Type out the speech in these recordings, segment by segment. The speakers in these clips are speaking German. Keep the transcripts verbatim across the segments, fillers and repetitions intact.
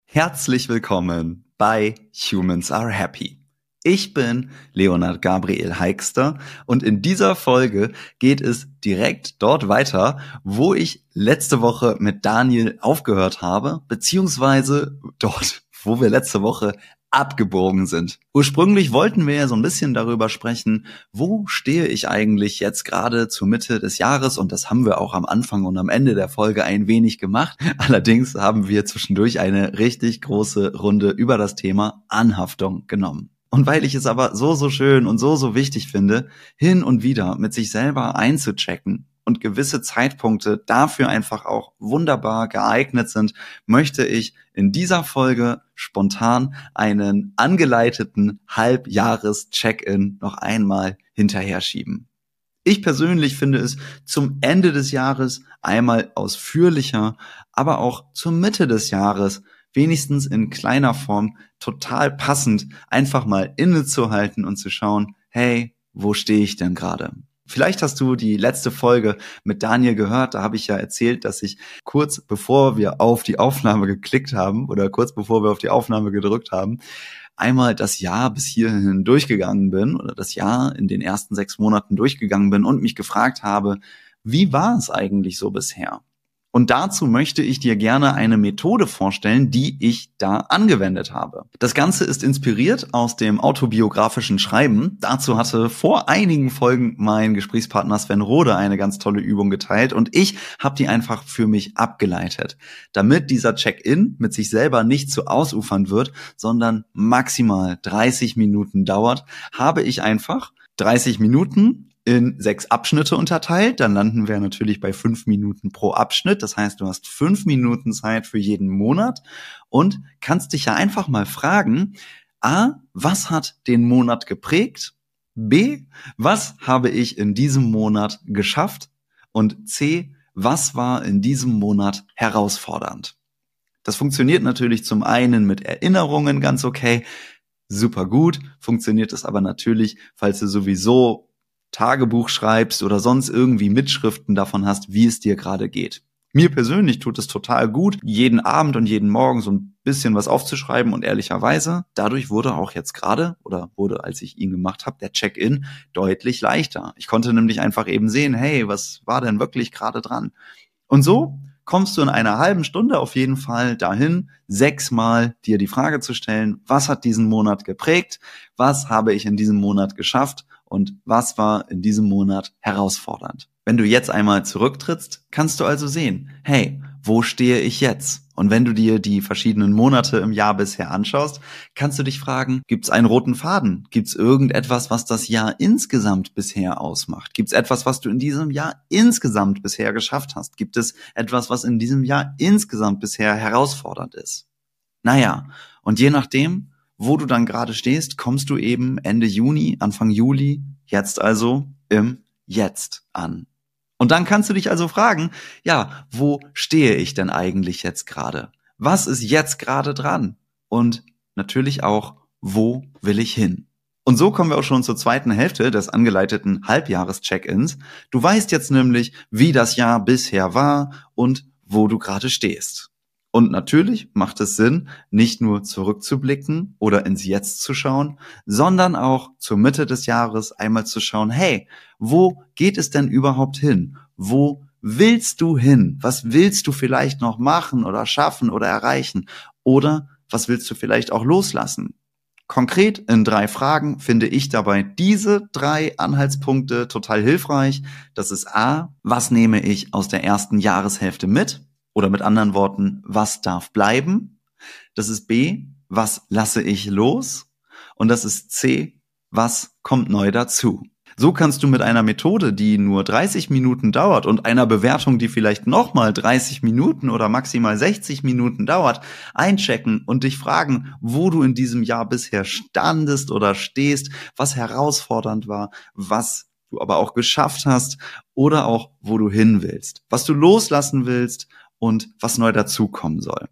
Herzlich willkommen bei Humans Are Happy. Ich bin Leonard Gabriel Heikster und in dieser Folge geht es direkt dort weiter, wo ich letzte Woche mit Daniel aufgehört habe, beziehungsweise dort, wo wir letzte Woche abgebogen sind. Ursprünglich wollten wir ja so ein bisschen darüber sprechen, wo stehe ich eigentlich jetzt gerade zur Mitte des Jahres, und das haben wir auch am Anfang und am Ende der Folge ein wenig gemacht. Allerdings haben wir zwischendurch eine richtig große Runde über das Thema Anhaftung genommen. Und weil ich es aber so, so schön und so, so wichtig finde, hin und wieder mit sich selber einzuchecken und gewisse Zeitpunkte dafür einfach auch wunderbar geeignet sind, möchte ich in dieser Folge spontan einen angeleiteten Halbjahres-Check-in noch einmal hinterher schieben. Ich persönlich finde es zum Ende des Jahres einmal ausführlicher, aber auch zur Mitte des Jahres wenigstens in kleiner Form total passend, einfach mal innezuhalten und zu schauen, hey, wo stehe ich denn gerade? Vielleicht hast du die letzte Folge mit Daniel gehört, da habe ich ja erzählt, dass ich kurz bevor wir auf die Aufnahme geklickt haben oder kurz bevor wir auf die Aufnahme gedrückt haben, einmal das Jahr bis hierhin durchgegangen bin oder das Jahr in den ersten sechs Monaten durchgegangen bin und mich gefragt habe, wie war es eigentlich so bisher? Und dazu möchte ich dir gerne eine Methode vorstellen, die ich da angewendet habe. Das Ganze ist inspiriert aus dem autobiografischen Schreiben. Dazu hatte vor einigen Folgen mein Gesprächspartner Sven Rode eine ganz tolle Übung geteilt und ich habe die einfach für mich abgeleitet. Damit dieser Check-in mit sich selber nicht zu ausufern wird, sondern maximal dreißig Minuten dauert, habe ich einfach dreißig Minuten in sechs Abschnitte unterteilt, dann landen wir natürlich bei fünf Minuten pro Abschnitt. Das heißt, du hast fünf Minuten Zeit für jeden Monat und kannst dich ja einfach mal fragen, A, was hat den Monat geprägt? B, was habe ich in diesem Monat geschafft? Und C, was war in diesem Monat herausfordernd? Das funktioniert natürlich zum einen mit Erinnerungen ganz okay, super gut, funktioniert es aber natürlich, falls du sowieso Tagebuch schreibst oder sonst irgendwie Mitschriften davon hast, wie es dir gerade geht. Mir persönlich tut es total gut, jeden Abend und jeden Morgen so ein bisschen was aufzuschreiben und ehrlicherweise, dadurch wurde auch jetzt gerade oder wurde, als ich ihn gemacht habe, der Check-in deutlich leichter. Ich konnte nämlich einfach eben sehen, hey, was war denn wirklich gerade dran? Und so kommst du in einer halben Stunde auf jeden Fall dahin, sechsmal dir die Frage zu stellen, was hat diesen Monat geprägt, was habe ich in diesem Monat geschafft und was war in diesem Monat herausfordernd. Wenn du jetzt einmal zurücktrittst, kannst du also sehen, hey, wo stehe ich jetzt? Und wenn du dir die verschiedenen Monate im Jahr bisher anschaust, kannst du dich fragen, gibt es einen roten Faden? Gibt es irgendetwas, was das Jahr insgesamt bisher ausmacht? Gibt es etwas, was du in diesem Jahr insgesamt bisher geschafft hast? Gibt es etwas, was in diesem Jahr insgesamt bisher herausfordernd ist? Naja, und je nachdem, wo du dann gerade stehst, kommst du eben Ende Juni, Anfang Juli, jetzt also im Jetzt an. Und dann kannst du dich also fragen, ja, wo stehe ich denn eigentlich jetzt gerade? Was ist jetzt gerade dran? Und natürlich auch, wo will ich hin? Und so kommen wir auch schon zur zweiten Hälfte des angeleiteten Halbjahres-Check-ins. Du weißt jetzt nämlich, wie das Jahr bisher war und wo du gerade stehst. Und natürlich macht es Sinn, nicht nur zurückzublicken oder ins Jetzt zu schauen, sondern auch zur Mitte des Jahres einmal zu schauen, hey, wo geht es denn überhaupt hin? Wo willst du hin? Was willst du vielleicht noch machen oder schaffen oder erreichen? Oder was willst du vielleicht auch loslassen? Konkret in drei Fragen finde ich dabei diese drei Anhaltspunkte total hilfreich. Das ist A, was nehme ich aus der ersten Jahreshälfte mit? Oder mit anderen Worten, was darf bleiben? Das ist B, was lasse ich los? Und das ist C, was kommt neu dazu? So kannst du mit einer Methode, die nur dreißig Minuten dauert und einer Bewertung, die vielleicht nochmal dreißig Minuten oder maximal sechzig Minuten dauert, einchecken und dich fragen, wo du in diesem Jahr bisher standest oder stehst, was herausfordernd war, was du aber auch geschafft hast oder auch, wo du hin willst, was du loslassen willst und was neu dazukommen soll.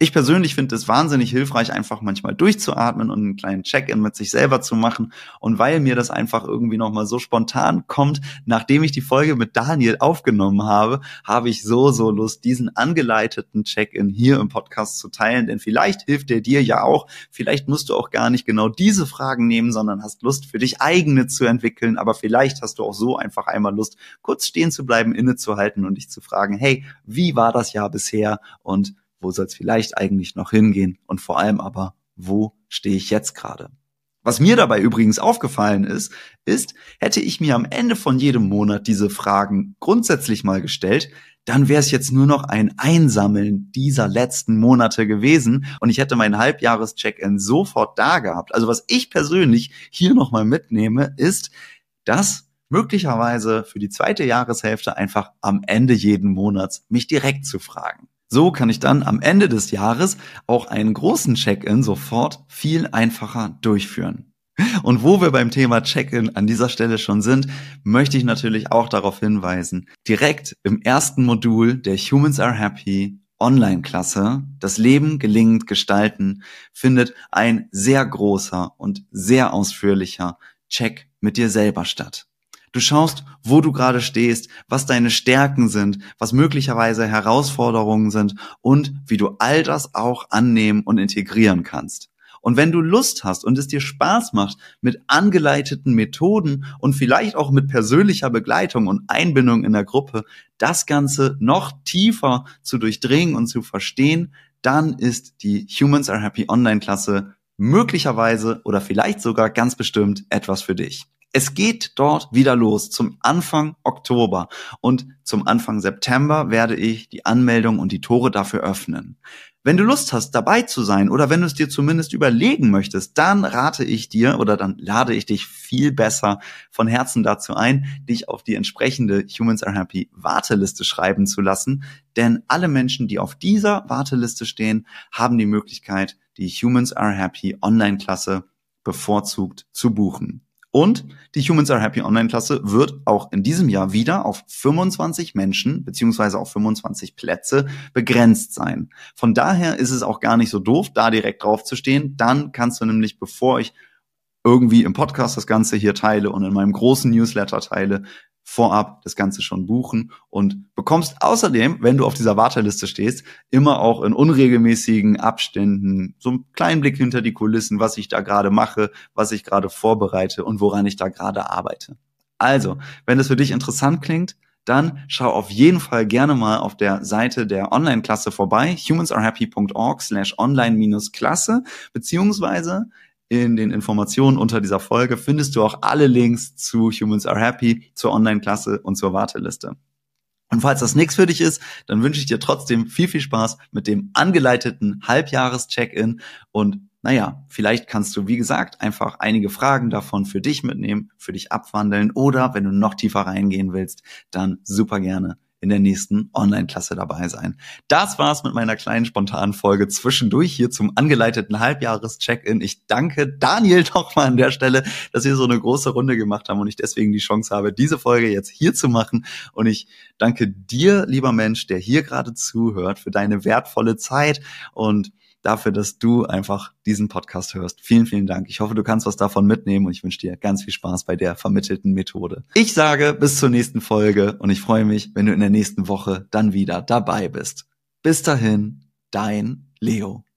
Ich persönlich finde es wahnsinnig hilfreich, einfach manchmal durchzuatmen und einen kleinen Check-in mit sich selber zu machen. Und weil mir das einfach irgendwie nochmal so spontan kommt, nachdem ich die Folge mit Daniel aufgenommen habe, habe ich so, so Lust, diesen angeleiteten Check-in hier im Podcast zu teilen. Denn vielleicht hilft der dir ja auch. Vielleicht musst du auch gar nicht genau diese Fragen nehmen, sondern hast Lust, für dich eigene zu entwickeln. Aber vielleicht hast du auch so einfach einmal Lust, kurz stehen zu bleiben, innezuhalten und dich zu fragen, hey, wie war das Jahr bisher? Und wo soll es vielleicht eigentlich noch hingehen? Und vor allem aber, wo stehe ich jetzt gerade? Was mir dabei übrigens aufgefallen ist, ist, hätte ich mir am Ende von jedem Monat diese Fragen grundsätzlich mal gestellt, dann wäre es jetzt nur noch ein Einsammeln dieser letzten Monate gewesen und ich hätte meinen Halbjahres-Check-in sofort da gehabt. Also was ich persönlich hier nochmal mitnehme, ist, dass möglicherweise für die zweite Jahreshälfte einfach am Ende jeden Monats mich direkt zu fragen. So kann ich dann am Ende des Jahres auch einen großen Check-in sofort viel einfacher durchführen. Und wo wir beim Thema Check-in an dieser Stelle schon sind, möchte ich natürlich auch darauf hinweisen, direkt im ersten Modul der Humans Are Happy Online-Klasse, das Leben gelingend gestalten, findet ein sehr großer und sehr ausführlicher Check mit dir selber statt. Du schaust, wo du gerade stehst, was deine Stärken sind, was möglicherweise Herausforderungen sind und wie du all das auch annehmen und integrieren kannst. Und wenn du Lust hast und es dir Spaß macht, mit angeleiteten Methoden und vielleicht auch mit persönlicher Begleitung und Einbindung in der Gruppe das Ganze noch tiefer zu durchdringen und zu verstehen, dann ist die Humans Are Happy Online-Klasse möglicherweise oder vielleicht sogar ganz bestimmt etwas für dich. Es geht dort wieder los zum Anfang Oktober und zum Anfang September werde ich die Anmeldung und die Tore dafür öffnen. Wenn du Lust hast, dabei zu sein oder wenn du es dir zumindest überlegen möchtest, dann rate ich dir oder dann lade ich dich viel besser von Herzen dazu ein, dich auf die entsprechende Humans Are Happy Warteliste schreiben zu lassen, denn alle Menschen, die auf dieser Warteliste stehen, haben die Möglichkeit, die Humans Are Happy Online-Klasse bevorzugt zu buchen. Und die Humans Are Happy Online-Klasse wird auch in diesem Jahr wieder auf fünfundzwanzig Menschen beziehungsweise auf fünfundzwanzig Plätze begrenzt sein. Von daher ist es auch gar nicht so doof, da direkt drauf zu stehen. Dann kannst du nämlich, bevor ich irgendwie im Podcast das Ganze hier teile und in meinem großen Newsletter teile, vorab das Ganze schon buchen und bekommst außerdem, wenn du auf dieser Warteliste stehst, immer auch in unregelmäßigen Abständen so einen kleinen Blick hinter die Kulissen, was ich da gerade mache, was ich gerade vorbereite und woran ich da gerade arbeite. Also, wenn das für dich interessant klingt, dann schau auf jeden Fall gerne mal auf der Seite der Online-Klasse vorbei, humansarehappy.org slash online-Klasse, beziehungsweise in den Informationen unter dieser Folge findest du auch alle Links zu Humans Are Happy, zur Online-Klasse und zur Warteliste. Und falls das nichts für dich ist, dann wünsche ich dir trotzdem viel, viel Spaß mit dem angeleiteten Halbjahres-Check-in und naja, vielleicht kannst du, wie gesagt, einfach einige Fragen davon für dich mitnehmen, für dich abwandeln oder wenn du noch tiefer reingehen willst, dann super gerne in der nächsten Online-Klasse dabei sein. Das war's mit meiner kleinen spontanen Folge zwischendurch hier zum angeleiteten Halbjahres-Check-in. Ich danke Daniel nochmal an der Stelle, dass wir so eine große Runde gemacht haben und ich deswegen die Chance habe, diese Folge jetzt hier zu machen. Und ich danke dir, lieber Mensch, der hier gerade zuhört, für deine wertvolle Zeit und dafür, dass du einfach diesen Podcast hörst. Vielen, vielen Dank. Ich hoffe, du kannst was davon mitnehmen und ich wünsche dir ganz viel Spaß bei der vermittelten Methode. Ich sage bis zur nächsten Folge und ich freue mich, wenn du in der nächsten Woche dann wieder dabei bist. Bis dahin, dein Leo.